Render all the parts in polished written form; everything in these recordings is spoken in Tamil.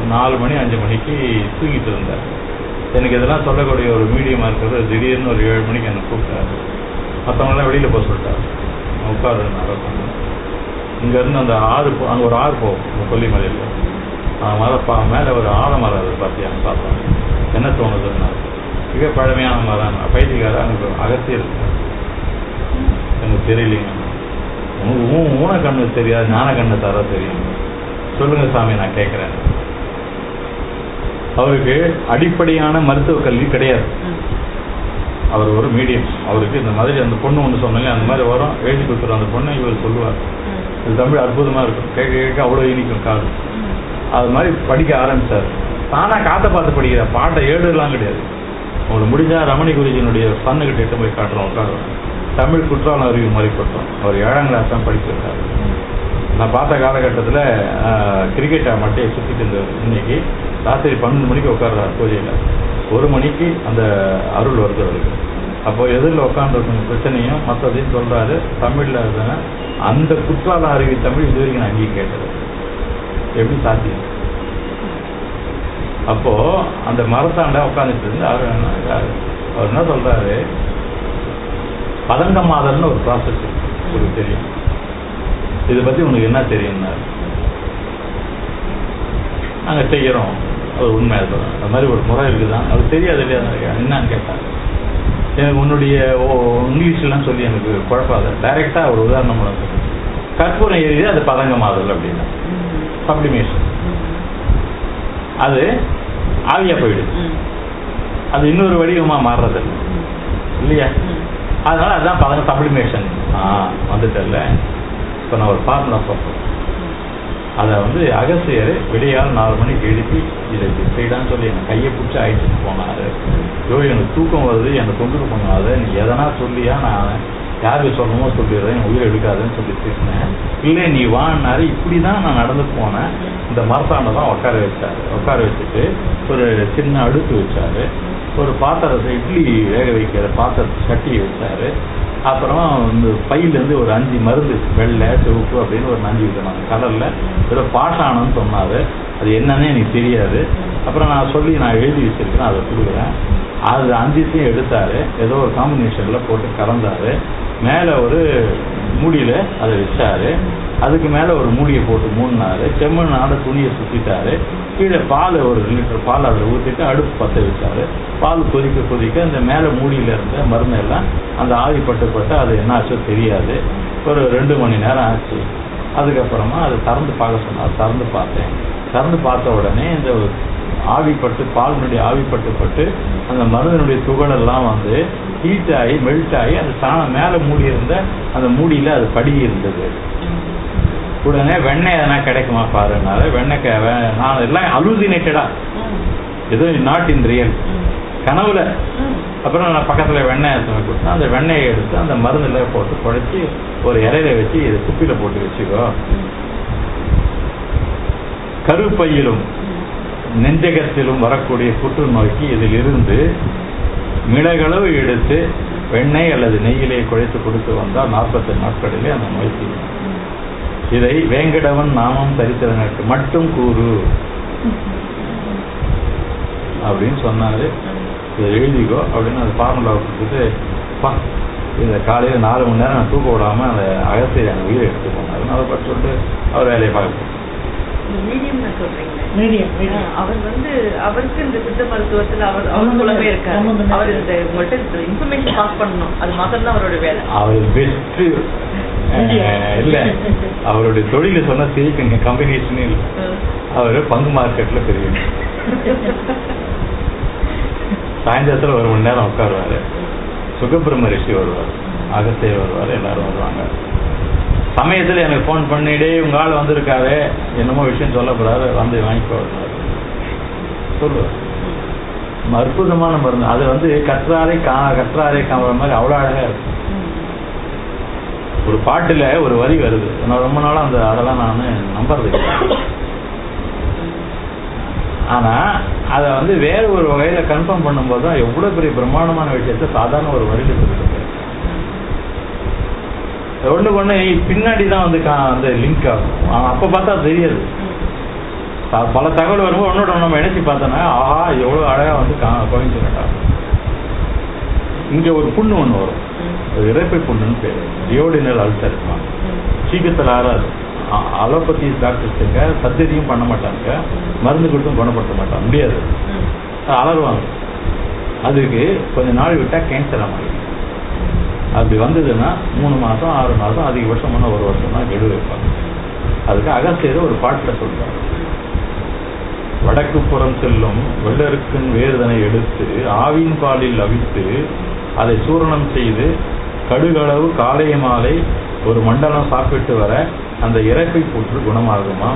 4 மணி 5 மணிக்கு தூங்கிட்டு இருந்தேன். எனக்கு இதெல்லாம் சொல்லக்கூடிய ஒரு மீடியமாக இருக்கிறது திடீர்னு ஒரு 7 மணிக்கு என்னை கூப்பிட்டாரு. மற்றவங்களாம் வெளியில் போக சொல்லிட்டாரு. உட்காரு நடக்கும். இங்கேருந்து அந்த ஆறு அங்கே ஒரு ஆறு போகும் கொல்லிமலையில். மரம் மேலே ஒரு ஆலமரம் அது பார்த்தியான்னு பார்த்தேன். என்ன தோணுதுன்னா மிக பழமையான மரம். பைத்தியக்கார அங்கே அகத்தியர் எனக்கு தெரியலைங்க. ஊன கண்ணு தெரியாது, ஞான கண்ணு தர தெரியும். சொல்லுங்க சாமி, நான் கேட்குறேன். அவருக்கு அடிப்படையான மருத்துவ கல்வி கிடையாது. அவர் ஒரு மீடியம். அவருக்கு இந்த மாதிரி அந்த பொண்ணு ஒன்று சொன்னாங்க, அந்த மாதிரி வரும் எழுதி கொடுத்துரும் அந்த பொண்ணு. இவர் சொல்லுவார், இது தமிழ் அற்புதமாக இருக்கும், கேட்க கேட்க அவ்வளோ இனிக்கும் காது. அது மாதிரி படிக்க ஆரம்பித்தார். தானாக காற்றை பார்த்து படிக்கிற பாட்டை ஏடுலாம் கிடையாது. உங்களுக்கு முடிஞ்சால் ரமணி குருஜினுடைய சன்னுக்கிட்ட எட்டு போய் காட்டுறோம், உட்காருவேன். தமிழ் குற்றாலம் அறிவு மாதிரி கொடுத்தோம். அவர் 7ஆம் கிளாஸ் தான் படிச்சிருக்காரு. நான் பார்த்த காலகட்டத்தில் கிரிக்கெட்டை மட்டும் சுற்றிட்டு இருந்தவர். இன்னைக்கு ராத்திரி 12 மணிக்கு உட்கார்றாரு பூஜையில். 1 மணிக்கு அந்த அருள் வருது அவருக்கு. அப்போ எதிரில் உட்காந்துருக்க பிரச்சனையும் மற்றதையும் சொல்கிறாரு தமிழில். அந்த குற்றாலம் அறிவி தமிழ் இது வரைக்கும் நான் அங்கேயும் கேட்டது எப்படி சாத்தியம்? அப்போது அந்த மரத்தாண்டா உட்காந்துட்டு இருந்து அவர் என்ன சொல்கிறாரு, பதங்கமாதல்னு ஒரு ப்ராசஸ் உங்களுக்கு தெரியும். இதை பற்றி உனக்கு என்ன தெரியும்னா, நாங்கள் செய்கிறோம், அது உண்மையாக இருக்கிறோம். அந்த மாதிரி ஒரு முறை இருக்குதான், அது தெரியாது இல்லையா? என்னான்னு கேட்டாங்க. எனக்கு உன்னுடைய இங்கிலீஷ்லாம் சொல்லி எனக்கு குழப்பாத. டைரெக்டாக ஒரு உதாரணம் சொல்லுங்க. கற்பூரம் எரியுது, அது பதங்கமாதல் அப்படின்னா சப்ளிமேஷன். அது ஆவியாக போயிடுது, அது இன்னொரு வடிவமாக மாறுறதில்லை இல்லையா? அதனால அதுதான் பதங்க சப்ளிமேஷன். வந்துட்டல. இப்போ நான் ஒரு ஃபார்முலா சொல்கிறேன். அதை அகசியர் விடையால் 4 மணிக்கு எழுப்பி இதை செய்தான்னு சொல்லி என் கையை பிடிச்சி அழைச்சிட்டு போனார். எனக்கு தூக்கம் வருது, என்னை கொண்டுட்டு போனாது, நீ எதனா சொல்லியா, நான் யாருக்கு சொல்லணுமோ சொல்லிடுறேன், என் உயிரை எடுக்காதுன்னு சொல்லி பேசினேன். இல்லை நீ வான்னாரு. இப்படி தான் நான் நடந்து போனேன். இந்த மரத்தாண்டை தான் உட்கார வச்சார். உட்கார வச்சுட்டு ஒரு சின்ன அடுப்பு வச்சார். ஒரு பாத்திரத்தை இட்லி வேக வைக்கிற பாத்திரத்தை சட்டியை வச்சார். அப்புறம் இந்த பையிலேருந்து ஒரு 5 மருந்து, வெள்ளை சிவப்பு அப்படின்னு ஒரு 5 விதமான கலரில் ஏதோ பாஷானம்னு சொன்னார். அது என்னன்னே எனக்கு தெரியாது. அப்புறம் நான் சொல்லி நான் எழுதி வச்சிருக்கேன், அதை கொடுக்குறேன். அது 5த்தையும் எடுத்தார். ஏதோ ஒரு காம்பினேஷனில் போட்டு கலந்தார். மேலே ஒரு மூடியில் அதை வச்சார். அதுக்கு மேலே ஒரு மூடியை போட்டு மூடினார். செம்மண்ணால் துணியை சுற்றிட்டார். கீழே பால் ஒரு 2 லிட்டர் பால் அதில் ஊற்றிட்டு அடுப்பு பற்ற வச்சார். பால் கொதிக்க கொதிக்க இந்த மேலே மூடியில் இருந்த மருந்தெல்லாம் அந்த ஆவிப்பட்டு அது என்ன ஆச்சோ தெரியாது. ஒரு 2 மணி நேரம் ஆச்சு. அதுக்கப்புறமா அதை திறந்து பார்க்க சொன்னார். திறந்து பார்த்தேன். திறந்து பார்த்த உடனே இந்த ஆவிப்பட்டு பாலினுடைய ஆவிப்பட்டு அந்த மருந்தினுடைய துகளெல்லாம் ஹீட் ஆகி மெல்ட் ஆகி அந்த சாணம் மேலே மூடி இருந்த அந்த மூடியில் அது படுகி இருந்தது. உடனே வெண்ணெய் எதனா கிடைக்குமா பாருனால வெண்ணெய் நான் எல்லாம் அலூசினேட்டடா, எதுவும் நாட் இன் ரியல், கனவுல. அப்புறம் நான் பக்கத்தில் வெண்ணெய் கொடுத்தேன். அந்த வெண்ணெயை எடுத்து அந்த மருந்தில் போட்டு குழைச்சி ஒரு இலையில வச்சு இதை குப்பியில் போட்டு வச்சுக்கோ. கருப்பையிலும் நெஞ்சகத்திலும் வரக்கூடிய புற்றுநோய்க்கு இதிலிருந்து மிளகளவு எடுத்து வெண்ணெய் அல்லது நெய்யிலே குழைத்து கொடுத்து வந்தால் 48 நாட்களிலே அந்த நோய் தீரும். இதை வேங்கடவன் நாமம் தரித்திரனுக்கு மட்டும் கூறு அப்படின்னு சொன்னாரு. இதை எழுதிக்கோ அப்படின்னு அந்த ஃபார்முலாவை கொடுத்துட்டு இந்த காலையில் 4 மணி நேரம் நான் தூக்க விடாமல் அந்த அகசியர் அந்த உயிரை எடுத்து போனார். அதை பற்றி சொல்லிட்டு அவர் வேலையை பார்க்க அவர் அவருக்கு இந்த சித்த மருத்துவத்தில் அவர் மூலமே இருக்காரு. அவர் இந்த உங்கள்கிட்ட இன்ஃபர்மேஷன் பாஸ் பண்ணணும், அது மாத்திரம் தான் அவரோட வேலை. அவர் பெஸ்ட் இல்லை, அவருடைய தொழில சொன்ன செய்யுங்க கம்பெனிஷனே இல்லை. அவர் பங்கு மார்க்கெட்ல பெரிய சாயந்தரத்தில் 1 மணி நேரம் உட்காருவாரு. சுகபிரம ரிஷி வருவார், அகத்தியர் வருவார், எல்லாரும் வருவாங்க. சமயத்தில் எனக்கு ஃபோன் பண்ணிடே உங்க ஆள் வந்திருக்காரு, என்னமோ விஷயம் சொல்ல போறாரு, வாங்கிக்கோ சொல்லுவார். அற்புதமான மருந்து. அது கற்றாரை காமற மாதிரி அவ்வளோ அழகா இருக்கும். ஒரு பாட்டுல ஒரு வரி வருது, நான் ரொம்ப நாளும் அதெல்லாம் நான் நம்புறது இல்லை. ஆனா அதை வேற ஒரு வகையில கன்ஃபார்ம் பண்ணும்போது தான் எவ்வளவு பெரிய பிரம்மாண்டமான விஷயத்த சாதாரண ஒரு வரியில சொல்லிட்டு ஒண்ணு பின்னாடி தான் லிங்க் ஆகும். அப்ப பார்த்தா தெரியாது. பல தகவல் வரும்போது ஒன்னோட நம்ம நினைச்சு பார்த்தோன்னா ஆஹா எவ்வளோ அழகாக வந்து கோயின்சிடென்ட் ஆகும். இங்கே ஒரு புண்ணு ஒன்று வரும், இறைப்பை புண்ணுன்னு பேர், டியோடினல் அல்சர் இருப்பாங்க. சீக்கிரத்தில் ஆறாது. அலோபதி டாக்டர்ஸுங்க சர்ஜரியும் பண்ண மாட்டாங்க, மருந்து கொடுத்தும் குணப்படுத்த மாட்டாங்க, முடியாது, அலறுவாங்க. அதுக்கு கொஞ்சம் நாள் விட்டால் கேன்சர் ஆகும். அப்படி வந்ததுன்னா 3 மாதம் 6 மாதம் அதிகபட்சமான 1 வருஷம் தான் கெடு வைப்பாங்க. அதுக்கு அகஸ்தியர் ஒரு பாட்டில் சொல்றாங்க, வடக்கு புறம் செல்லும் வெள்ளருக்கின் வேர்தனை எடுத்து ஆவின் பாலில் அவித்து அதை சூரணம் செய்து கடுகளவு காலை மாலை ஒரு மண்டலம் சாப்பிட்டு வர அந்த இறைப்பை புற்று குணமாகுமா?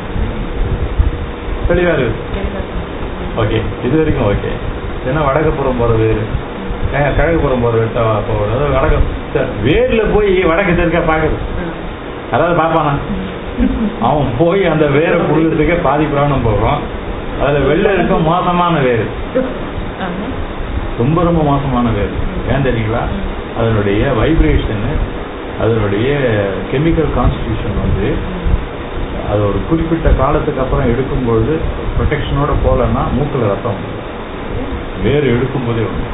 தெளிவா இருக்கு. ஓகே, இது வரைக்கும் ஓகே. ஏன்னா வடக்குப்புறம் போகிற வேறு, கிழக்குப்புறம் போகிற வெட்ட போகிறது, வடக்கு வேரில் போய் வடக்கு தெற்க பார்க்குறது, அதாவது பார்ப்பானா அவன் போய் அந்த வேரை புழுகிறதுக்கே பாதி பிராணம் போகிறோம். அதில் வெளில இருக்க மோசமான வேறு, ரொம்ப ரொம்ப மோசமான வேறு. ஏன் தெரியுங்களா? அதனுடைய வைப்ரேஷனு, அதனுடைய கெமிக்கல் கான்ஸ்டிடியூஷன் வந்து அது ஒரு குறிப்பிட்ட காலத்துக்கு அப்புறம் எடுக்கும்பொழுது ப்ரொடெக்ஷனோட போகலன்னா மூக்கில் ரத்தம் வேறு எடுக்கும்போதே ஒன்று.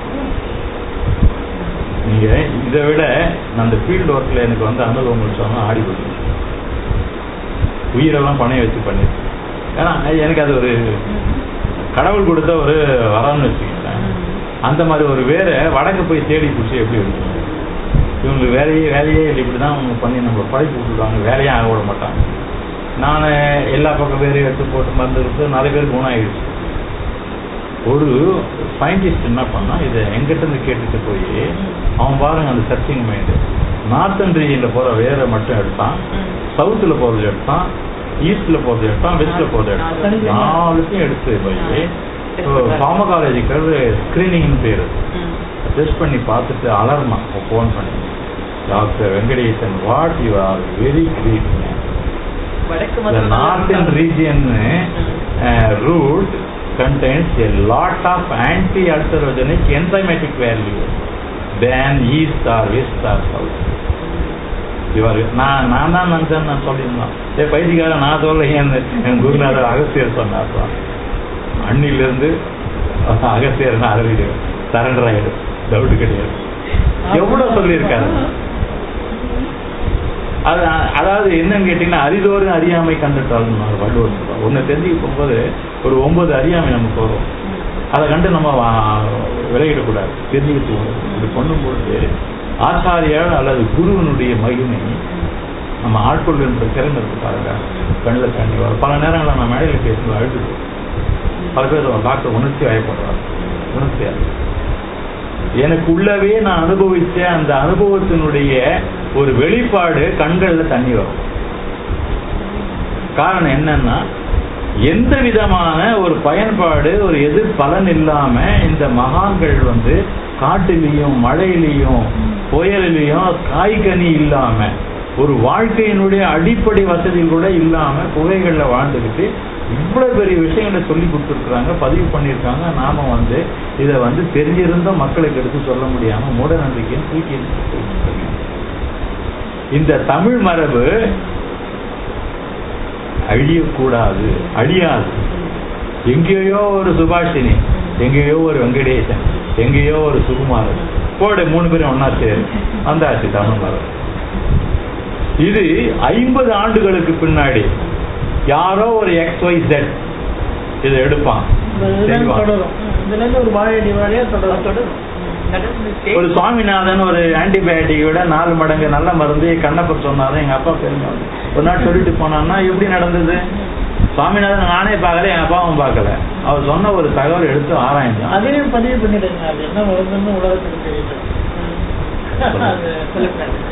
நீங்கள் இதை விட நான் அந்த ஃபீல்டு ஒர்க்கில் எனக்கு வந்து அனுபவம் சொன்னால் ஆடி போச்சு, உயிரெல்லாம் பணைய வச்சு பண்ணியிருக்கேன். ஏன்னா எனக்கு அது ஒரு கடவுள் கொடுத்த ஒரு வரம்னு வச்சுக்கிட்டேன். அந்த மாதிரி ஒரு வேரை வடக்கு போய் தேடி பிடிச்சி எப்படி எடுக்கணும்? இவங்களுக்கு வேலையே இல்லை, இப்படி தான் அவங்க பண்ணி நம்ம பழக்கி விட்டுருக்காங்க, வேலையே ஆக விட மாட்டாங்க. நான் எல்லா பக்கம் வேறு எடுத்து போட்டு மருந்து கொடுத்து நிறைய பேருக்கு குணம் ஆகிடுச்சு. ஒரு சயின்டிஸ்ட் என்ன பண்ணால் இதை எங்கிட்ட கேட்டுட்டு போய் அவன் பாருங்க அந்த சர்ச்சிங் மைண்டு நார்த்தன் ரீஜனில் போகிற வேரை மட்டும் எடுத்தான், சவுத்தில் போகிறது எடுத்தான், ஈஸ்டில் போகிறது எடுத்தான், வெஸ்ட்டில் போகிறது எடுத்தான், 4த்தையும் எடுத்து போய் ஃபார்மகாலஜிக்கல் ஸ்க்ரீனிங்னு பேர் டெஸ்ட் பண்ணி பார்த்துட்டு அலர்மா ஃபோன் பண்ணி, doctor Venkatesan, what you are very great, the northern region root contains a lot of anti-ulcerogenic enzymatic value than east or west or south. நான் தான் நினச்சேன்னு நான் சொல்லியிருந்தான். பைத்தியக்கார நான் சொல்ல, என் குருநாதர் அகஸ்தியர் சொன்னார்ப்பா, அண்ணிலிருந்து அகஸ்தியர்னா அறவிடும், சரண்டர் ஆகிடும், டவுட்டு கிடையாது. எவ்வளோ சொல்லியிருக்காரு. அதாவது என்னன்னு கேட்டீங்கன்னா, அரிதோறும் அறியாமை கண்டுட்டாலும் வள்ளுவர் சொல்லுவார். ஒன்று தெரிஞ்சுக்க போகும்போது ஒரு 9 அறியாமை நமக்கு வரும், அதை கண்டு நம்ம விலகிடக்கூடாது, தெரிஞ்சுக்கிட்டு இது பண்ணும்பொழுது ஆச்சாரியால் அல்லது குருவனுடைய மகிமை நம்ம ஆட்கொள்கின்ற திறன் இருக்கு பாருங்க. கண்ணில் தண்ணி வரும். பல நேரங்களில் நான் மேடையில் பேசும்போது அழுது, பல பேர் டாக்டர் உணர்ச்சி வயப்படுறார். உணர்ச்சியாக எனக்கு உள்ளவே நான் அனுபவிச்ச அந்த அனுபவத்தினுடைய ஒரு வெளிப்பாடு கண்களில் தண்ணி வரும். காரணம் என்னன்னா, எந்த விதமான ஒரு பயன்பாடு, ஒரு எதிர் பலன் இல்லாம இந்த மகான்கள் வந்து காட்டிலையும் மழையிலையும் புயலிலையும் காய்கனி இல்லாம, ஒரு வாழ்க்கையினுடைய அடிப்படை வசதி கூட இல்லாம குகைகளில் வாழ்ந்துக்கிட்டு இவ்வளவு பெரிய விஷயங்களை சொல்லி கொடுத்துருக்குறாங்க, பதிவு பண்ணியிருக்காங்க. நாம வந்து இதை வந்து தெரிஞ்சிருந்தோம் மக்களுக்கு எடுத்து சொல்ல முடியாம மூட நம்பிக்கைன்னு தூக்கி இந்த தமிழ் மரபு அழியக்கூடாது, அழியாது. எங்கேயோ ஒரு சுபாஷினி, எங்கேயோ ஒரு வெங்கடேசன், எங்கேயோ ஒரு சுகுமாரன் போடு 3 பேரும் ஒன்னா சேரு வந்தாச்சு தமிழ் மரபு. இது 50 ஆண்டுகளுக்கு பின்னாடி யாரோ ஒரு XYZ இதை எடுப்பான், ஒரு சுவாமிநாதன் ஒரு ஆன்டிபயோட்டிக் விட 4 மடங்கு நல்ல மருந்து கண்ணப்பர் சொன்னாரு. எங்க அப்பா பெருமை ஒரு நாள் சொல்லிட்டு போனான்னா எப்படி நடந்தது? சுவாமிநாதன் நானே பார்க்கல, என் அப்பாவும் பார்க்கல, அவர் சொன்ன ஒரு தகவல் எடுத்து ஆராய்ந்தான். அதையும் பதிவு பண்ணிடுங்க, அது என்ன வருதுன்னு உலகத்துக்கு தெரியல.